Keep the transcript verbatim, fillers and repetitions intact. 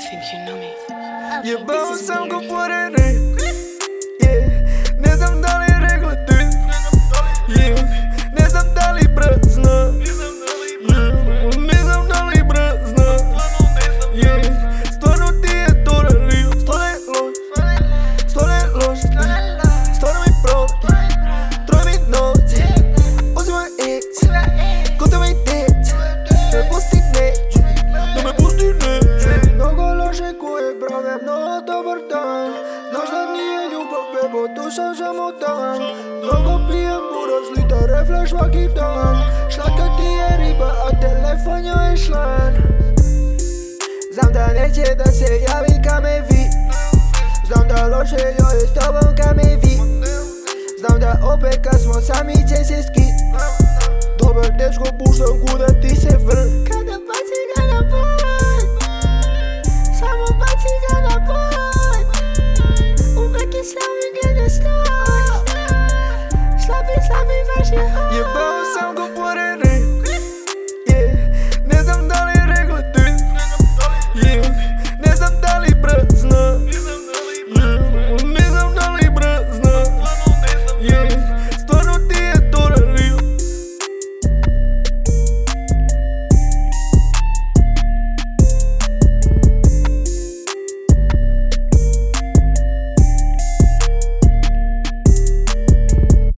think you know me. Jebao sam ko părere, yeah. Ne znam da li regle ty, yeah. Ne znam da li brăznă, yeah. Ne znam da li brăznă, yeah. Stvarno ti je to relio. Sto ne loš, sto ne loš, stvarno mi proli, troje mi noći. Uzimaj X, kod me djeć, me pusti neću, da me pusti neću. Mnogo loše koje brave, mnogo dobar dan. Znaš da nije ljubav, bebo, tu sam samo dan. Mnogo pijem buraz, lita refleš svaki dan. Šlatka ti je riba, a telefon joj je šlan. Znam da neće da se javi ka me vi. Znam da loše joj je s tobom ka me vi. Znam da opet kad smo sami će se ski. Dobar dečko, puštam kuda ti se vrn.